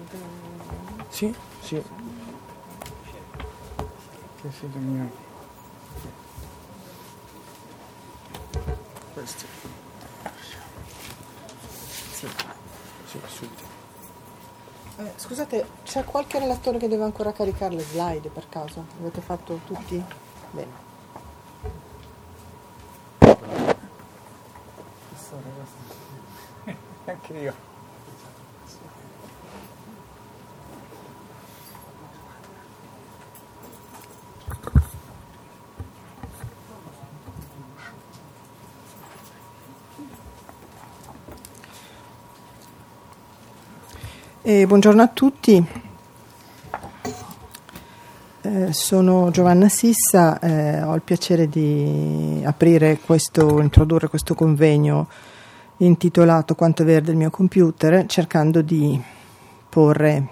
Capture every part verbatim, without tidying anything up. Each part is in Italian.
Sì, sì. Che figlio mio. Questi. Sì, sì, subito. Eh, scusate, c'è qualche relatore che deve ancora caricare le slide per caso? Avete fatto tutti? Bene. Anche io. E buongiorno a tutti, eh, sono Giovanna Sissa, eh, ho il piacere di aprire questo, introdurre questo convegno intitolato Quanto è verde il mio computer, cercando di porre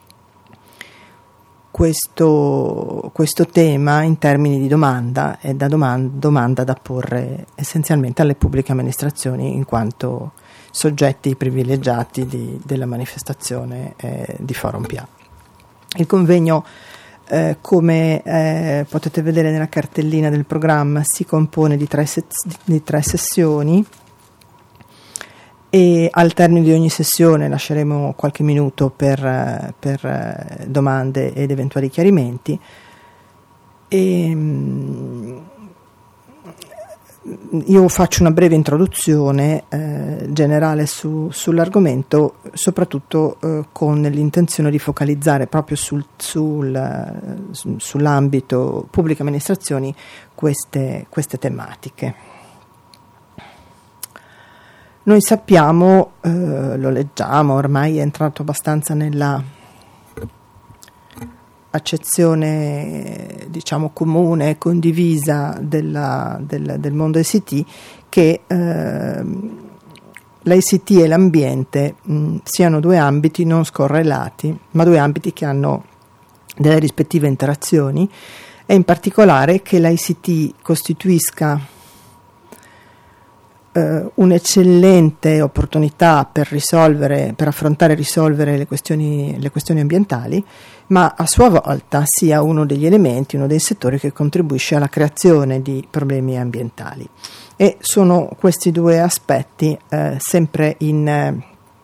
questo, questo tema in termini di domanda e da domanda, domanda da porre essenzialmente alle pubbliche amministrazioni in quanto soggetti privilegiati di, della manifestazione eh, di Forum P A. Il convegno, eh, come eh, potete vedere nella cartellina del programma, si compone di tre, se- di tre sessioni e al termine di ogni sessione lasceremo qualche minuto per, per domande ed eventuali chiarimenti. E, io faccio una breve introduzione eh, generale su, sull'argomento, soprattutto eh, con l'intenzione di focalizzare proprio sul, sul, sull'ambito pubbliche amministrazioni queste, queste tematiche. Noi sappiamo, eh, lo leggiamo, ormai è entrato abbastanza nella accezione diciamo comune e condivisa della, del, del mondo I C T che eh, l'I C T e l'ambiente mh, siano due ambiti non scorrelati, ma due ambiti che hanno delle rispettive interazioni e in particolare che l'I C T costituisca eh, un'eccellente opportunità per risolvere, per affrontare e risolvere le questioni, le questioni ambientali, ma a sua volta sia uno degli elementi, uno dei settori che contribuisce alla creazione di problemi ambientali. E sono questi due aspetti eh, sempre in, eh,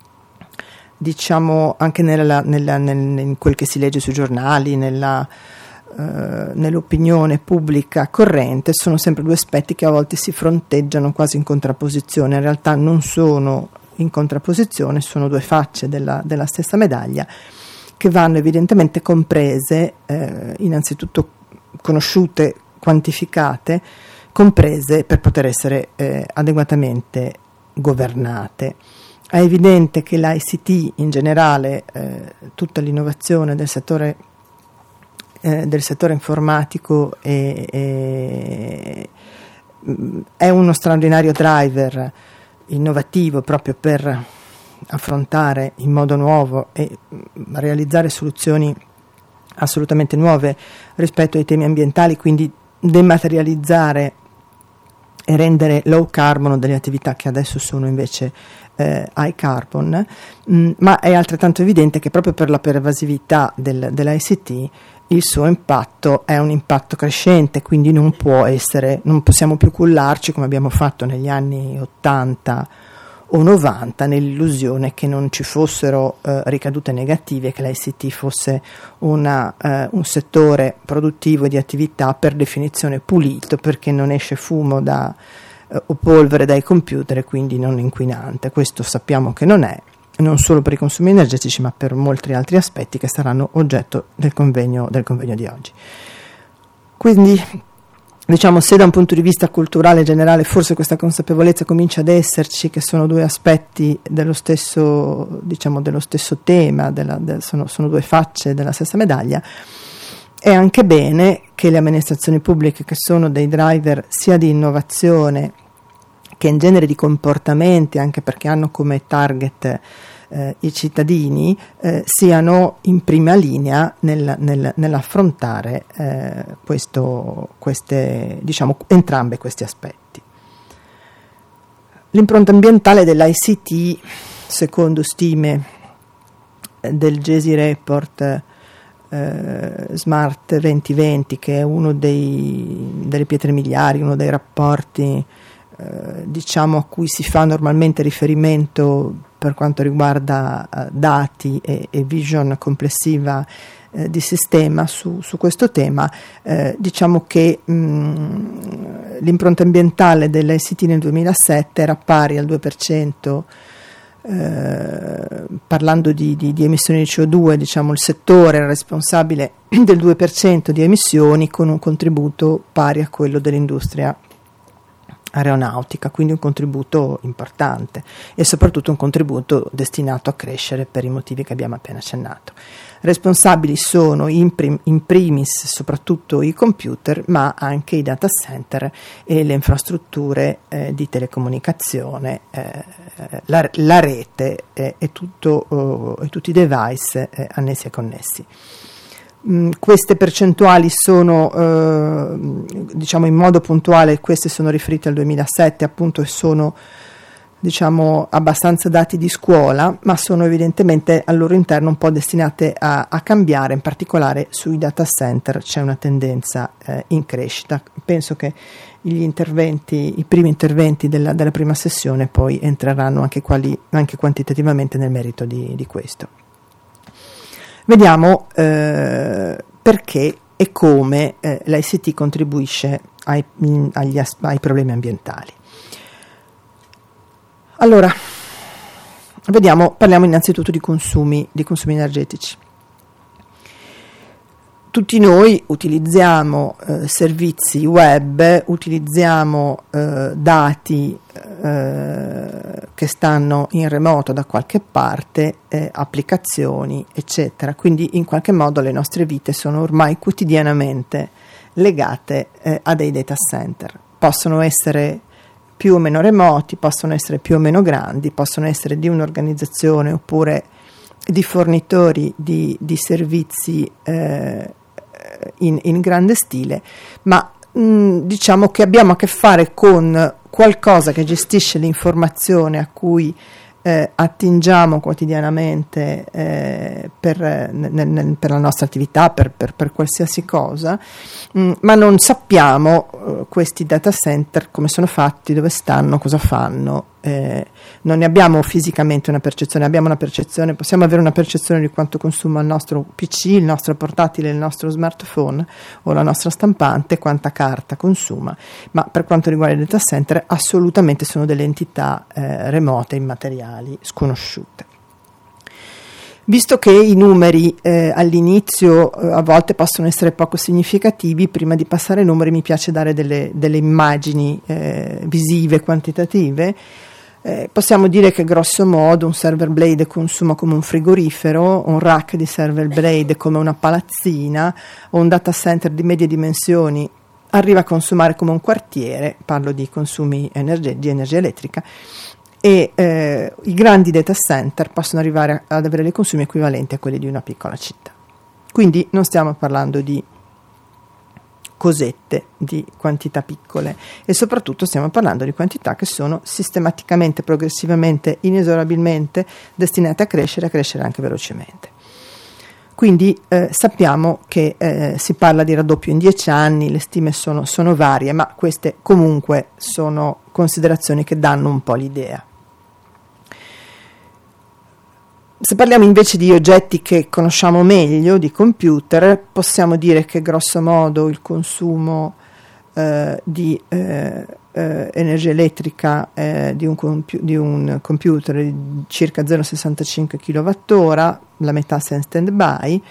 diciamo, anche nella, nella, nel, in quel che si legge sui giornali, nella, eh, nell'opinione pubblica corrente, sono sempre due aspetti che a volte si fronteggiano quasi in contrapposizione. In realtà non sono in contrapposizione, sono due facce della, della stessa medaglia, che vanno evidentemente comprese, eh, innanzitutto conosciute, quantificate, comprese per poter essere eh, adeguatamente governate. È evidente che l'I C T in generale, eh, tutta l'innovazione del settore, eh, del settore informatico è, è, è uno straordinario driver innovativo proprio per affrontare in modo nuovo e realizzare soluzioni assolutamente nuove rispetto ai temi ambientali, quindi dematerializzare e rendere low carbon delle attività che adesso sono invece eh, high carbon, mh, ma è altrettanto evidente che proprio per la pervasività del, dell'I C T il suo impatto è un impatto crescente, quindi non può essere, non possiamo più cullarci come abbiamo fatto negli anni ottanta o novanta nell'illusione che non ci fossero eh, ricadute negative, che l'I C T fosse una, eh, un settore produttivo di attività per definizione pulito, perché non esce fumo da, eh, o polvere dai computer e quindi non inquinante. Questo sappiamo che non è, non solo per i consumi energetici ma per molti altri aspetti che saranno oggetto del convegno, del convegno di oggi. Quindi diciamo, se da un punto di vista culturale generale forse questa consapevolezza comincia ad esserci, che sono due aspetti dello stesso, diciamo, dello stesso tema, della, del, sono, sono due facce della stessa medaglia, è anche bene che le amministrazioni pubbliche, che sono dei driver sia di innovazione che in genere di comportamenti, anche perché hanno come target eh, i cittadini, eh, siano in prima linea nel, nel, nell'affrontare eh, questo, queste, diciamo, entrambe questi aspetti. L'impronta ambientale dell'I C T, secondo stime del Gesi Report eh, Smart duemilaventi, che è uno dei, delle pietre miliari, uno dei rapporti eh, diciamo a cui si fa normalmente riferimento per quanto riguarda eh, dati e, e vision complessiva eh, di sistema su, su questo tema, eh, diciamo che mh, l'impronta ambientale dell'I C T nel duemilasette era pari al due per cento. Eh, parlando di, di, di emissioni di C O due, diciamo il settore era responsabile del due per cento di emissioni, con un contributo pari a quello dell'industria aeronautica, quindi un contributo importante e soprattutto un contributo destinato a crescere per i motivi che abbiamo appena accennato. Responsabili sono in, prim, in primis soprattutto i computer, ma anche i data center e le infrastrutture eh, di telecomunicazione, eh, la, la rete eh, e, tutto, oh, e tutti i device eh, annessi e connessi. Mm, queste percentuali sono, eh, diciamo in modo puntuale, queste sono riferite al duemilasette appunto, e sono diciamo abbastanza dati di scuola, ma sono evidentemente al loro interno un po' destinate a, a cambiare. In particolare sui data center c'è una tendenza eh, in crescita. Penso che gli interventi, i primi interventi della, della prima sessione poi entreranno anche, quali, anche quantitativamente nel merito di, di questo. Vediamo eh, perché e come eh, l'I C T contribuisce ai, agli, ai problemi ambientali. Allora, vediamo, parliamo innanzitutto di consumi, di consumi energetici. Tutti noi utilizziamo eh, servizi web, utilizziamo eh, dati eh, che stanno in remoto da qualche parte, eh, applicazioni, eccetera. Quindi in qualche modo le nostre vite sono ormai quotidianamente legate eh, a dei data center. Possono essere più o meno remoti, possono essere più o meno grandi, possono essere di un'organizzazione oppure di fornitori di, di servizi eh, in, in grande stile, ma mh, diciamo che abbiamo a che fare con qualcosa che gestisce l'informazione a cui eh, attingiamo quotidianamente eh, per, nel, nel, per la nostra attività, per, per, per qualsiasi cosa, mh, ma non sappiamo uh, questi data center come sono fatti, dove stanno, cosa fanno. Eh, non ne abbiamo fisicamente una percezione, abbiamo una percezione, possiamo avere una percezione di quanto consuma il nostro P C, il nostro portatile, il nostro smartphone o la nostra stampante, quanta carta consuma, ma per quanto riguarda i data center assolutamente sono delle entità eh, remote, immateriali, sconosciute. Visto che i numeri eh, all'inizio eh, a volte possono essere poco significativi, prima di passare ai numeri mi piace dare delle, delle immagini eh, visive, quantitative. Eh, possiamo dire che grosso modo un server blade consuma come un frigorifero, un rack di server blade come una palazzina, o un data center di medie dimensioni arriva a consumare come un quartiere, parlo di consumi energe- di energia elettrica, e eh, i grandi data center possono arrivare ad avere dei consumi equivalenti a quelli di una piccola città. Quindi non stiamo parlando di cosette, di quantità piccole, e soprattutto stiamo parlando di quantità che sono sistematicamente, progressivamente, inesorabilmente destinate a crescere, a crescere anche velocemente. Quindi eh, sappiamo che eh, si parla di raddoppio in dieci anni, le stime sono, sono varie, ma queste comunque sono considerazioni che danno un po' l'idea. Se parliamo invece di oggetti che conosciamo meglio, di computer, possiamo dire che grosso modo il consumo eh, di eh, eh, energia elettrica eh, di, un compu- di un computer è di circa zero virgola sessantacinque chilowattora, la metà se in stand-by.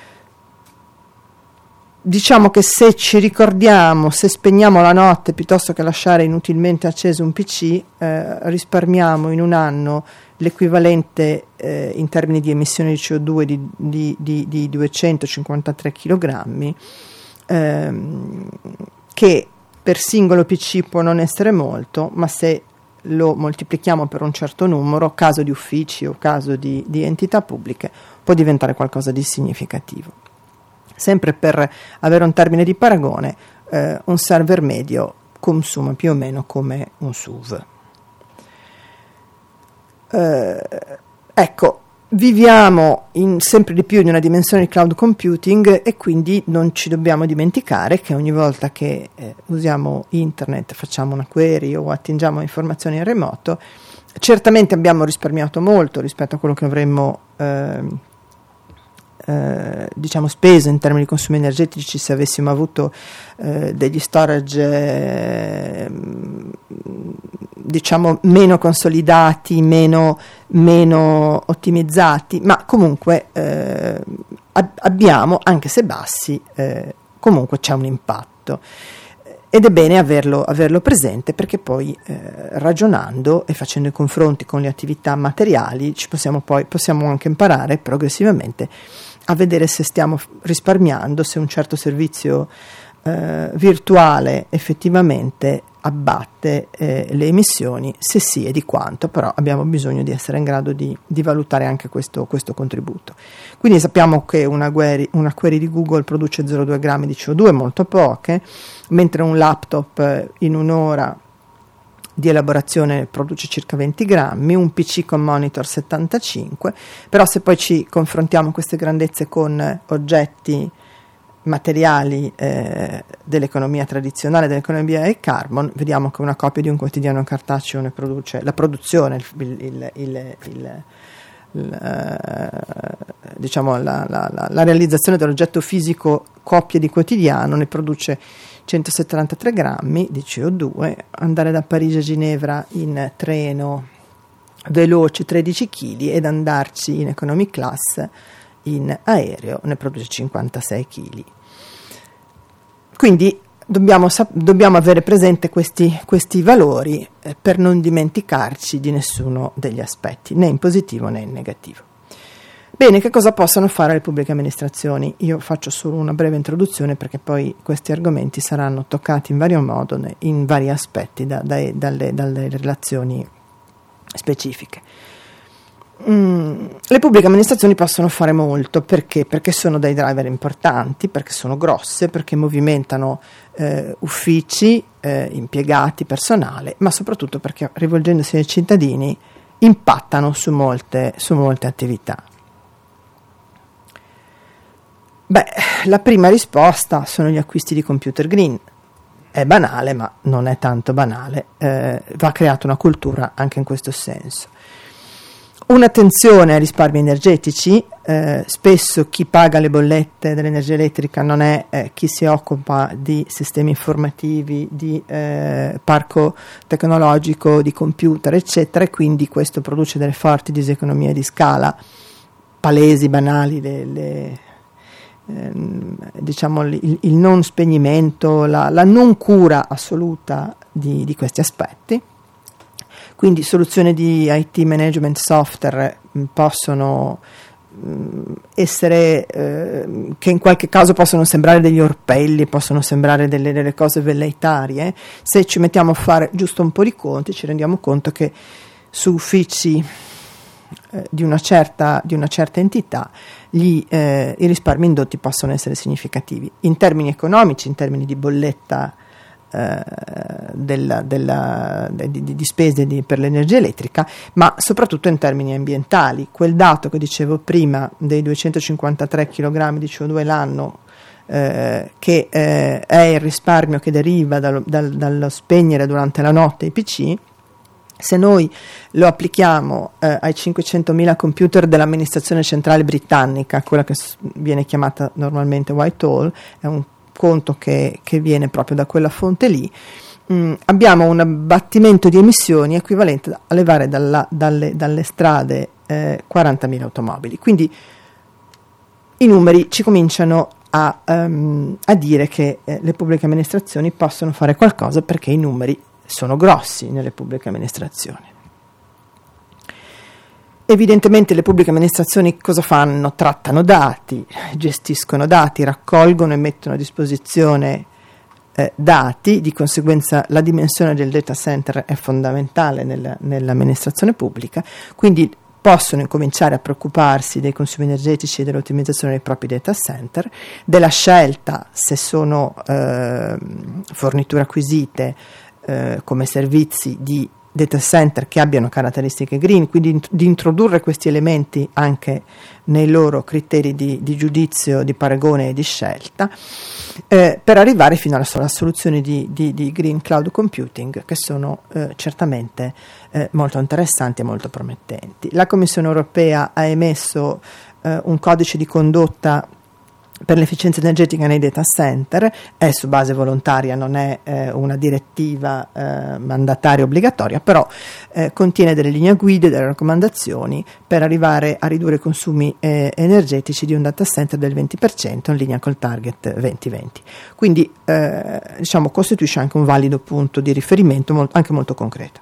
Diciamo che se ci ricordiamo, se spegniamo la notte piuttosto che lasciare inutilmente acceso un P C, eh, risparmiamo in un anno l'equivalente eh, in termini di emissioni di C O due di, di, di, di duecentocinquantatré chilogrammi, ehm, che per singolo P C può non essere molto, ma se lo moltiplichiamo per un certo numero, caso di uffici o caso di, di entità pubbliche, può diventare qualcosa di significativo. Sempre per avere un termine di paragone, eh, un server medio consuma più o meno come un S U V. Eh, ecco, Viviamo in, sempre di più in una dimensione di cloud computing, e quindi non ci dobbiamo dimenticare che ogni volta che eh, usiamo internet, facciamo una query o attingiamo informazioni in remoto, certamente abbiamo risparmiato molto rispetto a quello che avremmo eh, eh, diciamo speso in termini di consumi energetici se avessimo avuto eh, degli storage eh, diciamo meno consolidati, meno, meno ottimizzati, ma comunque eh, ab- abbiamo, anche se bassi, eh, comunque c'è un impatto. Ed è bene averlo, averlo presente, perché poi eh, ragionando e facendo i confronti con le attività materiali ci possiamo poi possiamo anche imparare progressivamente a vedere se stiamo risparmiando, se un certo servizio eh, virtuale effettivamente abbatte eh, le emissioni, se sì e di quanto. Però abbiamo bisogno di essere in grado di, di valutare anche questo, questo contributo. Quindi sappiamo che una query, una query di Google produce zero virgola due grammi di C O due, molto poche, mentre un laptop eh, in un'ora di elaborazione produce circa venti grammi, un P C con monitor settantacinque. Però se poi ci confrontiamo queste grandezze con oggetti materiali eh, dell'economia tradizionale, dell'economia del carbon, vediamo che una copia di un quotidiano cartaceo ne produce la produzione, il, il, il, il, il, diciamo la, la, la, la realizzazione dell'oggetto fisico copie di quotidiano ne produce centosettantatré grammi di C O due. Andare da Parigi a Ginevra in treno veloce tredici chili, ed andarci in economy class in aereo ne produce cinquantasei chili. Quindi dobbiamo, dobbiamo avere presente questi, questi valori eh, per non dimenticarci di nessuno degli aspetti, né in positivo né in negativo. Bene, che cosa possono fare le pubbliche amministrazioni? Io faccio solo una breve introduzione, perché poi questi argomenti saranno toccati in vario modo, in vari aspetti, da, da, dalle, dalle relazioni specifiche. Mm, le pubbliche amministrazioni possono fare molto, perché? Perché sono dei driver importanti, perché sono grosse, perché movimentano eh, uffici, eh, impiegati, personale, ma soprattutto perché, rivolgendosi ai cittadini, impattano su molte, su molte attività. Beh, la prima risposta sono gli acquisti di computer green. È banale, ma non è tanto banale, eh, va creata una cultura anche in questo senso. Un'attenzione ai risparmi energetici, eh, spesso chi paga le bollette dell'energia elettrica non è eh, chi si occupa di sistemi informativi, di eh, parco tecnologico, di computer, eccetera, e quindi questo produce delle forti diseconomie di scala, palesi, banali, le, le, ehm, diciamo il, il non spegnimento, la, la non cura assoluta di, di questi aspetti. Quindi soluzioni di I T management software mh, possono mh, essere, eh, che in qualche caso possono sembrare degli orpelli, possono sembrare delle, delle cose velleitarie. Se ci mettiamo a fare giusto un po' di conti, ci rendiamo conto che su uffici eh, di, una certa, di una certa entità gli, eh, i risparmi indotti possono essere significativi, in termini economici, in termini di bolletta Della, della, di, di spese di, per l'energia elettrica, ma soprattutto in termini ambientali. Quel dato che dicevo prima dei duecentocinquantatré chilogrammi di C O due l'anno, eh, che eh, è il risparmio che deriva dal, dal, dallo spegnere durante la notte i P C, se noi lo applichiamo eh, ai cinquecentomila computer dell'amministrazione centrale britannica, quella che viene chiamata normalmente Whitehall, è un conto che, che viene proprio da quella fonte lì, mh, abbiamo un abbattimento di emissioni equivalente a levare dalla, dalle, dalle strade eh, quarantamila automobili. Quindi i numeri ci cominciano a, um, a dire che eh, le pubbliche amministrazioni possono fare qualcosa, perché i numeri sono grossi nelle pubbliche amministrazioni. Evidentemente le pubbliche amministrazioni cosa fanno? Trattano dati, gestiscono dati, raccolgono e mettono a disposizione eh, dati. Di conseguenza la dimensione del data center è fondamentale nel, nell'amministrazione pubblica, quindi possono incominciare a preoccuparsi dei consumi energetici e dell'ottimizzazione dei propri data center, della scelta, se sono eh, forniture acquisite eh, come servizi, di data center che abbiano caratteristiche green, quindi int- di introdurre questi elementi anche nei loro criteri di, di giudizio, di paragone e di scelta, eh, per arrivare fino alla, alla soluzione di, di, di green cloud computing, che sono eh, certamente eh, molto interessanti e molto promettenti. La Commissione europea ha emesso eh, un codice di condotta per l'efficienza energetica nei data center, è su base volontaria, non è eh, una direttiva eh, mandataria obbligatoria, però eh, contiene delle linee guida, delle raccomandazioni per arrivare a ridurre i consumi eh, energetici di un data center del venti per cento in linea col target venti venti. Quindi eh, diciamo costituisce anche un valido punto di riferimento molto, anche molto concreto.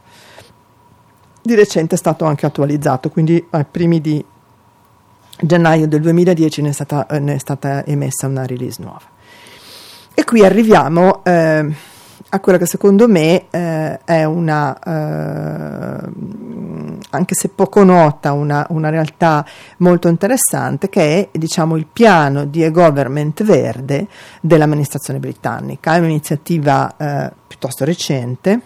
Di recente è stato anche attualizzato, quindi ai primi di gennaio del duemiladieci ne è stata, eh, ne è stata emessa una release nuova. E qui arriviamo eh, a quella che secondo me eh, è una, eh, anche se poco nota, una, una realtà molto interessante, che è, diciamo, il piano di e-government verde dell'amministrazione britannica. È un'iniziativa eh, piuttosto recente,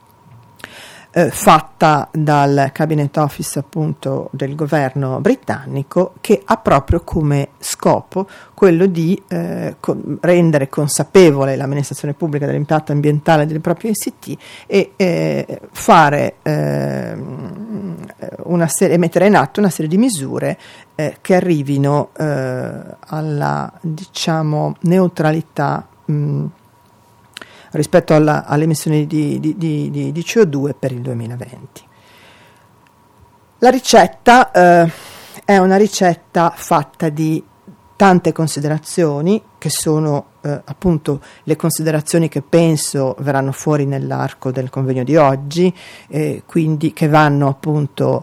Eh, fatta dal Cabinet Office appunto del governo britannico, che ha proprio come scopo quello di eh, con, rendere consapevole l'amministrazione pubblica dell'impatto ambientale delle proprie I C T e eh, fare eh, una serie, mettere in atto una serie di misure eh, che arrivino eh, alla, diciamo, neutralità mh, rispetto alla, alle emissioni di, di, di, di C O due per il duemilaventi. La ricetta eh, è una ricetta fatta di tante considerazioni, che sono eh, appunto le considerazioni che penso verranno fuori nell'arco del convegno di oggi, eh, quindi che vanno appunto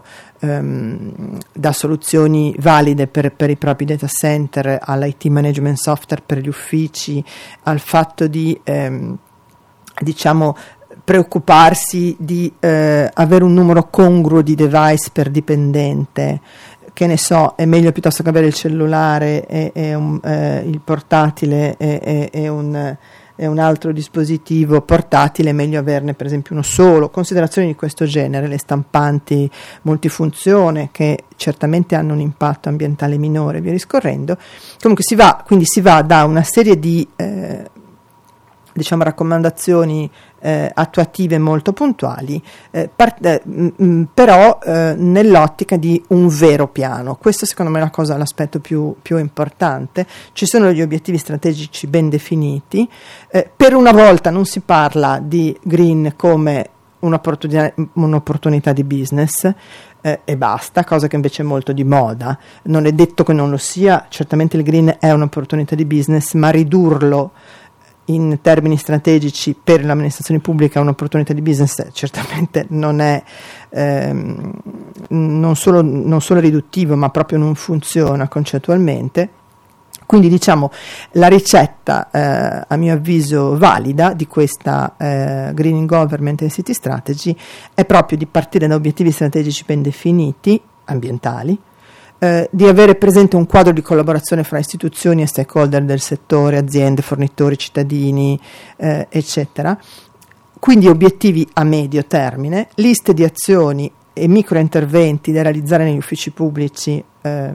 ehm, da soluzioni valide per, per i propri data center all'I T management software per gli uffici, al fatto di ehm, diciamo preoccuparsi di eh, avere un numero congruo di device per dipendente, che ne so, è meglio piuttosto che avere il cellulare e, e un, eh, il portatile e, e, e, un, e un altro dispositivo portatile, è meglio averne per esempio uno solo. Considerazioni di questo genere, le stampanti multifunzione, che certamente hanno un impatto ambientale minore, via discorrendo. Comunque si va, quindi si va da una serie di eh, diciamo raccomandazioni eh, attuative molto puntuali, eh, part- eh, mh, però eh, nell'ottica di un vero piano. Questo secondo me è la cosa, l'aspetto più, più importante. Ci sono gli obiettivi strategici ben definiti, eh, per una volta non si parla di green come un'opportunità, un'opportunità di business eh, e basta, cosa che invece è molto di moda. Non è detto che non lo sia, certamente il green è un'opportunità di business, ma ridurlo in termini strategici per l'amministrazione pubblica un'opportunità di business certamente non è ehm, non solo, non solo riduttivo, ma proprio non funziona concettualmente. Quindi diciamo la ricetta eh, a mio avviso valida di questa eh, Green Government and City Strategy è proprio di partire da obiettivi strategici ben definiti, ambientali, Eh, di avere presente un quadro di collaborazione fra istituzioni e stakeholder del settore, aziende, fornitori, cittadini, eh, eccetera. Quindi obiettivi a medio termine, liste di azioni e microinterventi da realizzare negli uffici pubblici, eh,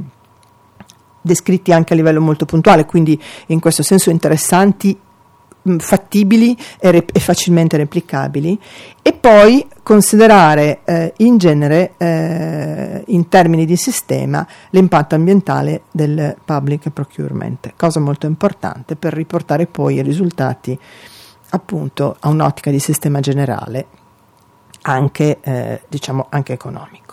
descritti anche a livello molto puntuale, quindi in questo senso interessanti, fattibili e, rep- e facilmente replicabili, e poi considerare eh, in genere eh, in termini di sistema l'impatto ambientale del public procurement, cosa molto importante per riportare poi i risultati appunto a un'ottica di sistema generale, anche eh, diciamo anche economico.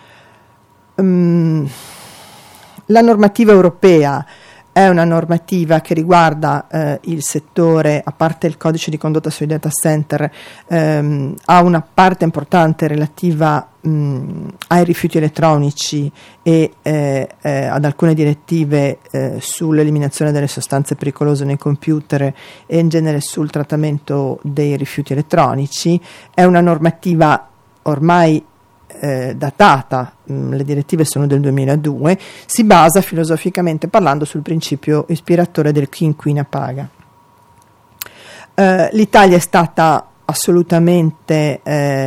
Um, la normativa europea è una normativa che riguarda eh, il settore, a parte il codice di condotta sui data center, ehm, ha una parte importante relativa mh, ai rifiuti elettronici e eh, eh, ad alcune direttive eh, sull'eliminazione delle sostanze pericolose nei computer e in genere sul trattamento dei rifiuti elettronici. È una normativa ormai Eh, datata, mh, le direttive sono del duemiladue, si basa filosoficamente parlando sul principio ispiratore del chi inquina paga. Eh, L'Italia è stata assolutamente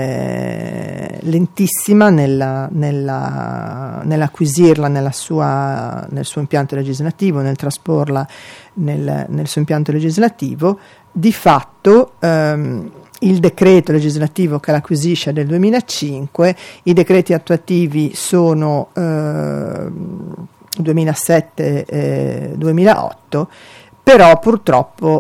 eh, lentissima nella, nella, nell'acquisirla nella sua, nel suo impianto legislativo, nel trasporla nel, nel suo impianto legislativo. Di fatto ehm, il decreto legislativo che l'acquisisce è del duemilacinque, i decreti attuativi sono eh, duemilasette e duemilaotto, però purtroppo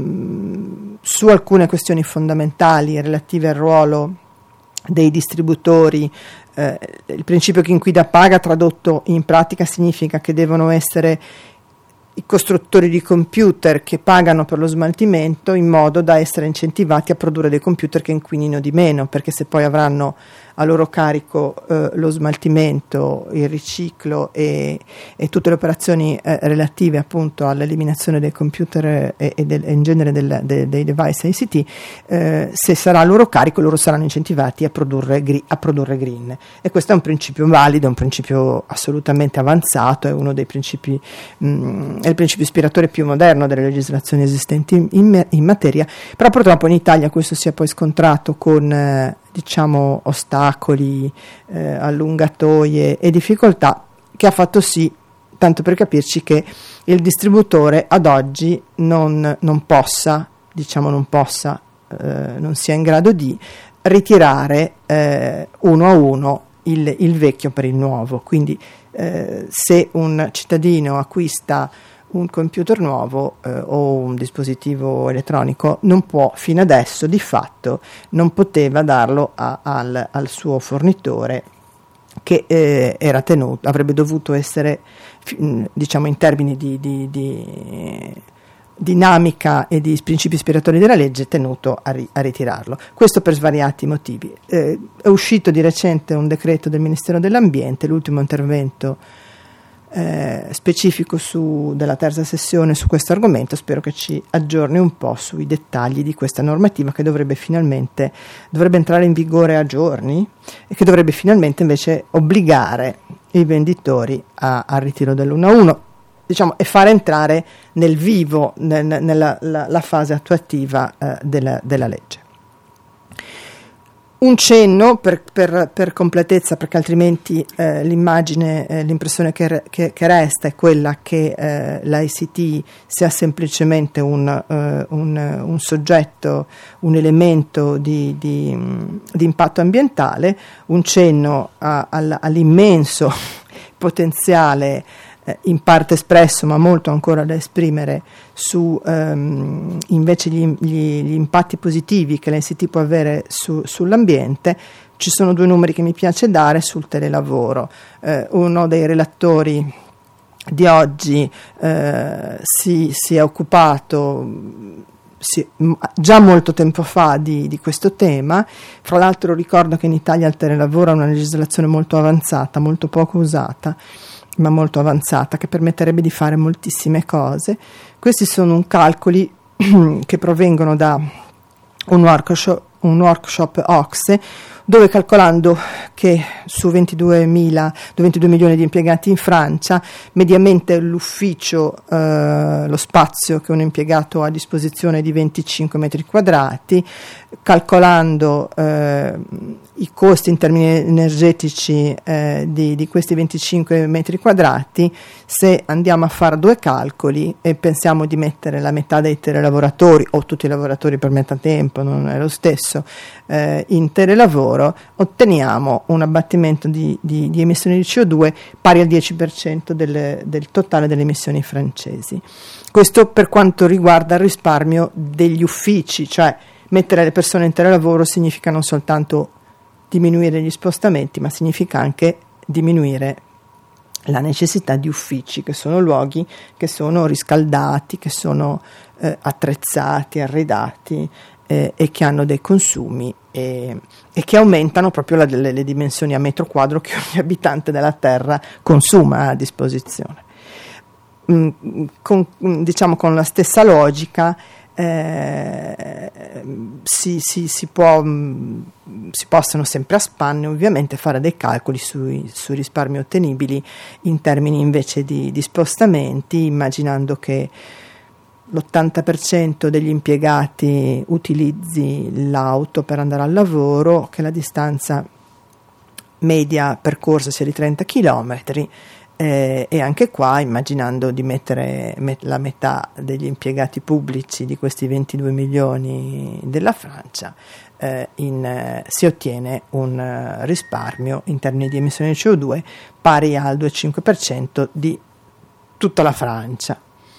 ehm, su alcune questioni fondamentali relative al ruolo dei distributori, eh, il principio chi inquina paga tradotto in pratica significa che devono essere i costruttori di computer che pagano per lo smaltimento, in modo da essere incentivati a produrre dei computer che inquinino di meno, perché se poi avranno a loro carico eh, lo smaltimento, il riciclo e, e tutte le operazioni eh, relative appunto all'eliminazione dei computer e, e, del, e in genere del, de, dei device I C T, eh, se sarà a loro carico loro saranno incentivati a produrre, gri, a produrre green, e questo è un principio valido, è un principio assolutamente avanzato, è uno dei principi mh, è il principio ispiratore più moderno delle legislazioni esistenti in, in, in materia, però purtroppo in Italia questo si è poi scontrato con eh, diciamo ostacoli, eh, allungatoie e difficoltà, che ha fatto sì, tanto per capirci, che il distributore ad oggi non, non possa, diciamo non possa, eh, non sia in grado di ritirare eh, uno a uno il, il vecchio per il nuovo. Quindi eh, se un cittadino acquista un computer nuovo eh, o un dispositivo elettronico, non può, fino adesso di fatto non poteva darlo a, al, al suo fornitore, che eh, era tenuto, avrebbe dovuto essere, diciamo in termini di, di, di dinamica e di principi ispiratori della legge, tenuto a, ri, a ritirarlo. Questo per svariati motivi. Eh, è uscito di recente un decreto del Ministero dell'Ambiente, l'ultimo intervento Eh, specifico su, della terza sessione su questo argomento. Spero che ci aggiorni un po' sui dettagli di questa normativa, che dovrebbe finalmente dovrebbe entrare in vigore a giorni e che dovrebbe finalmente invece obbligare i venditori a, al ritiro dell'uno a uno, diciamo, e fare entrare nel vivo nel, nella la, la fase attuativa eh, della, della legge. Un cenno per, per, per completezza, perché altrimenti eh, l'immagine, eh, l'impressione che, che, che resta è quella che eh, l'I C T sia semplicemente un, eh, un, un soggetto, un elemento di, di, di impatto ambientale. Un cenno a, all'immenso potenziale in parte espresso, ma molto ancora da esprimere, su ehm, invece gli, gli, gli impatti positivi che l'I C T può avere su, sull'ambiente. Ci sono due numeri che mi piace dare sul telelavoro. Eh, uno dei relatori di oggi eh, si, si è occupato si, già molto tempo fa di, di questo tema. Fra l'altro ricordo che in Italia il telelavoro è una legislazione molto avanzata, molto poco usata, ma molto avanzata, che permetterebbe di fare moltissime cose. Questi sono calcoli che provengono da un workshop, un workshop O C S E, dove, calcolando che su ventidue milioni di impiegati in Francia, mediamente l'ufficio, eh, lo spazio che un impiegato ha a disposizione è di venticinque metri quadrati, calcolando eh, i costi in termini energetici eh, di, di questi venticinque metri quadrati, se andiamo a fare due calcoli e pensiamo di mettere la metà dei telelavoratori, o tutti i lavoratori per metà tempo, non è lo stesso, eh, in telelavoro, otteniamo un abbattimento di, di, di emissioni di C O due pari al dieci per cento del, del totale delle emissioni francesi. Questo per quanto riguarda il risparmio degli uffici, cioè mettere le persone in telelavoro significa non soltanto diminuire gli spostamenti, ma significa anche diminuire la necessità di uffici, che sono luoghi che sono riscaldati, che sono eh, attrezzati, arredati eh, e che hanno dei consumi e, e che aumentano proprio la, le, le dimensioni a metro quadro che ogni abitante della Terra consuma a disposizione. Mm, con, diciamo con la stessa logica Eh, si, si, si, può, mh, si possono sempre a spanne ovviamente fare dei calcoli sui, sui risparmi ottenibili in termini invece di, di spostamenti, immaginando che l'ottanta per cento degli impiegati utilizzi l'auto per andare al lavoro, che la distanza media percorsa sia di trenta chilometri, eh, e anche qua, immaginando di mettere met- la metà degli impiegati pubblici di questi ventidue milioni della Francia, eh, in, eh, si ottiene un uh, risparmio in termini di emissioni di C O due pari al due virgola cinque per cento di tutta la Francia.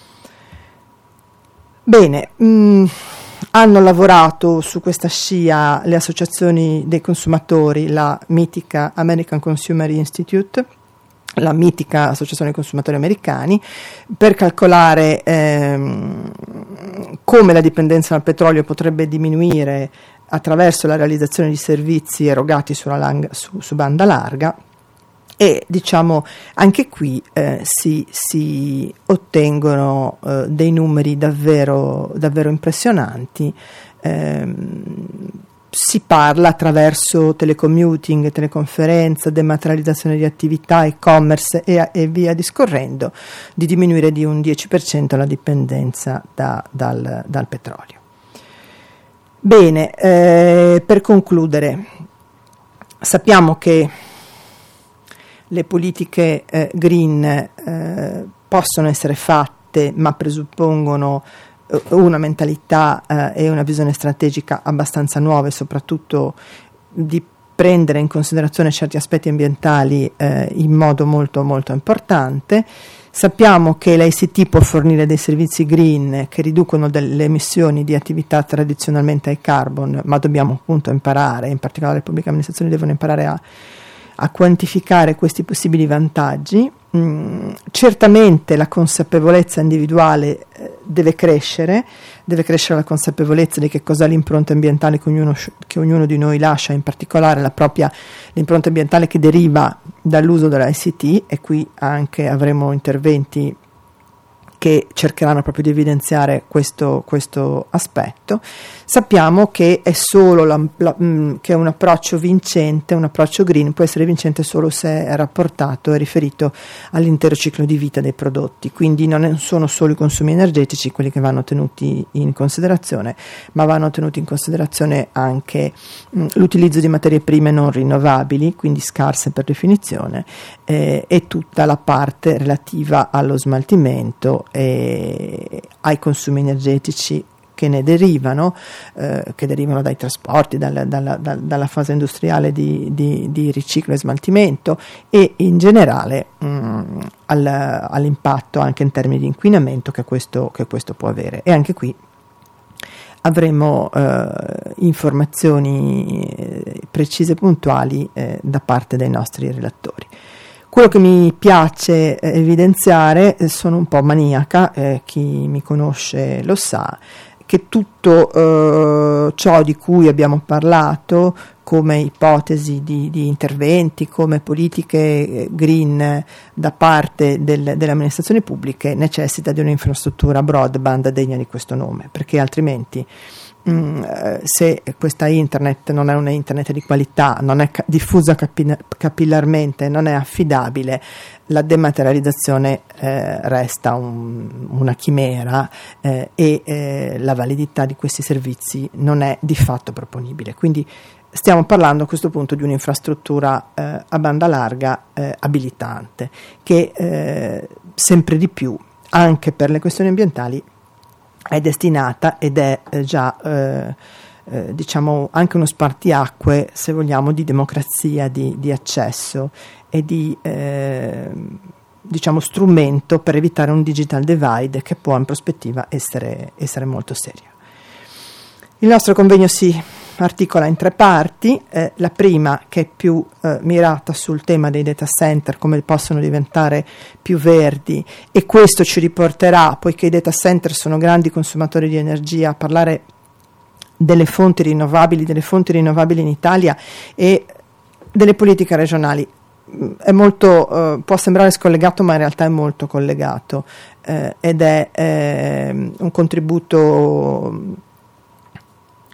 Bene, mh, hanno lavorato su questa scia le associazioni dei consumatori, la mitica American Consumer Institute, la mitica associazione dei consumatori americani, per calcolare ehm, come la dipendenza dal petrolio potrebbe diminuire attraverso la realizzazione di servizi erogati sulla lang- su, su banda larga. E diciamo anche qui eh, si, si ottengono eh, dei numeri davvero, davvero impressionanti. Eh, si parla attraverso telecommuting, teleconferenza, dematerializzazione di attività, e-commerce e, e via discorrendo, di diminuire di un dieci per cento la dipendenza da, dal, dal petrolio. Bene, eh, per concludere, sappiamo che le politiche eh, green eh, possono essere fatte, ma presuppongono eh, una mentalità eh, e una visione strategica abbastanza nuove, soprattutto di prendere in considerazione certi aspetti ambientali eh, in modo molto molto importante. Sappiamo che l'I C T può fornire dei servizi green che riducono delle emissioni di attività tradizionalmente high carbon, ma dobbiamo appunto imparare, in particolare le pubbliche amministrazioni devono imparare a a quantificare questi possibili vantaggi. Mm, certamente la consapevolezza individuale eh, deve crescere, deve crescere la consapevolezza di che cos'è l'impronta ambientale che ognuno, che ognuno di noi lascia, in particolare la propria, l'impronta ambientale che deriva dall'uso dell'I C T, e qui anche avremo interventi che cercheranno proprio di evidenziare questo, questo aspetto. Sappiamo che è solo la, la, mh, che un approccio vincente, un approccio green può essere vincente solo se è rapportato e riferito all'intero ciclo di vita dei prodotti, quindi non sono solo i consumi energetici quelli che vanno tenuti in considerazione, ma vanno tenuti in considerazione anche mh, l'utilizzo di materie prime non rinnovabili, quindi scarse per definizione, eh, e tutta la parte relativa allo smaltimento e ai consumi energetici che ne derivano, eh, che derivano dai trasporti, dal, dalla, dal, dalla fase industriale di, di, di riciclo e smaltimento, e in generale mh, al, all'impatto anche in termini di inquinamento che questo, che questo può avere. E anche qui avremo eh, informazioni eh, precise e puntuali eh, da parte dei nostri relatori. Quello che mi piace eh, evidenziare, eh, sono un po' maniaca, eh, chi mi conosce lo sa, che tutto eh, ciò di cui abbiamo parlato come ipotesi di, di interventi, come politiche green da parte del, delle amministrazioni pubbliche, necessita di un'infrastruttura broadband degna di questo nome, perché altrimenti Mm, se questa internet non è una internet di qualità, non è ca- diffusa capi- capillarmente, non è affidabile, la dematerializzazione eh, resta un, una chimera eh, e eh, la validità di questi servizi non è di fatto proponibile. Quindi stiamo parlando a questo punto di un'infrastruttura eh, a banda larga eh, abilitante, che eh, sempre di più, anche per le questioni ambientali, è destinata ed è eh, già eh, eh, diciamo anche uno spartiacque, se vogliamo, di democrazia, di, di accesso e di eh, diciamo strumento per evitare un digital divide che può in prospettiva essere, essere molto seria. Il nostro convegno si articola in tre parti, eh, la prima, che è più eh, mirata sul tema dei data center, come possono diventare più verdi, e questo ci riporterà, poiché i data center sono grandi consumatori di energia, a parlare delle fonti rinnovabili, delle fonti rinnovabili in Italia e delle politiche regionali. È molto, eh, può sembrare scollegato, ma in realtà è molto collegato, eh, ed è eh, un contributo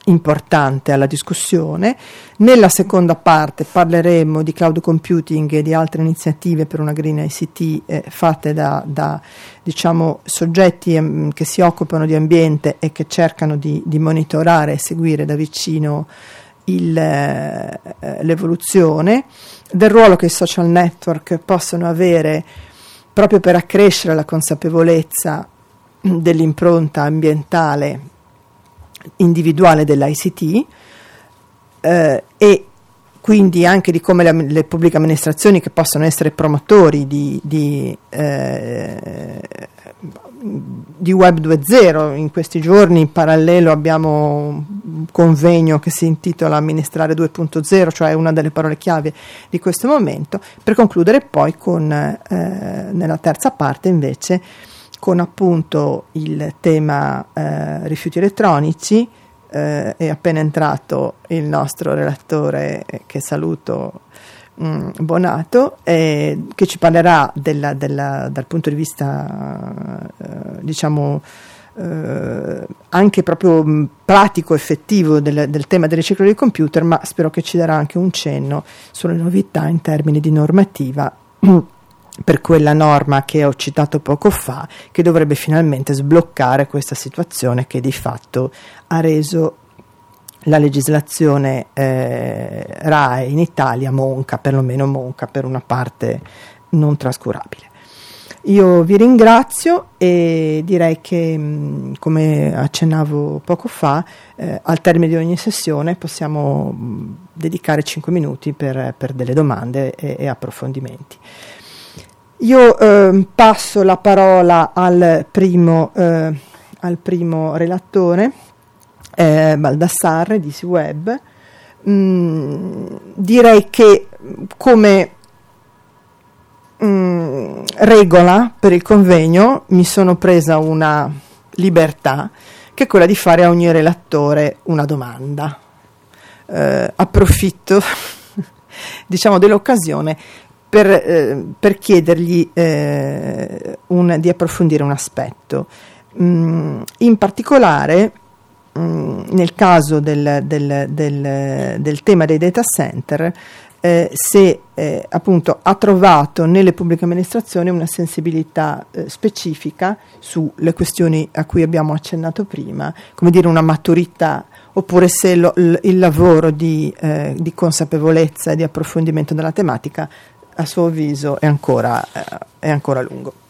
importante alla discussione. Nella seconda parte parleremo di cloud computing e di altre iniziative per una green I C T eh, fatte da, da diciamo, soggetti em, che si occupano di ambiente e che cercano di, di monitorare e seguire da vicino il, eh, l'evoluzione, del ruolo che i social network possono avere proprio per accrescere la consapevolezza dell'impronta ambientale individuale dell'I C T, eh, e quindi anche di come le, le pubbliche amministrazioni, che possono essere promotori di, di, eh, di Web due punto zero. In questi giorni in parallelo abbiamo un convegno che si intitola Amministrare due punto zero, cioè una delle parole chiave di questo momento, per concludere poi con eh, nella terza parte invece con appunto il tema eh, rifiuti elettronici. Eh, è appena entrato il nostro relatore, eh, che saluto, mh, Bonato, eh, che ci parlerà della, della, dal punto di vista eh, diciamo eh, anche proprio mh, pratico, effettivo del, del tema del riciclo dei computer, ma spero che ci darà anche un cenno sulle novità in termini di normativa per quella norma che ho citato poco fa, che dovrebbe finalmente sbloccare questa situazione che di fatto ha reso la legislazione eh, R A E in Italia monca, perlomeno monca per una parte non trascurabile. Io vi ringrazio e direi che, mh, come accennavo poco fa, eh, al termine di ogni sessione possiamo mh, dedicare cinque minuti per, per delle domande e, e approfondimenti. Io eh, passo la parola al primo, eh, al primo relatore, eh, Baldassarre di SeaWeb. Mm, direi che come mm, regola per il convegno mi sono presa una libertà, che è quella di fare a ogni relatore una domanda. Eh, approfitto diciamo dell'occasione Per, eh, per chiedergli eh, un, di approfondire un aspetto. Mm, in particolare, mm, nel caso del, del, del, del tema dei data center, eh, se eh, appunto ha trovato nelle pubbliche amministrazioni una sensibilità eh, specifica sulle questioni a cui abbiamo accennato prima, come dire una maturità, oppure se lo, l, il lavoro di, eh, di consapevolezza e di approfondimento della tematica a suo avviso è ancora, eh, è ancora lungo.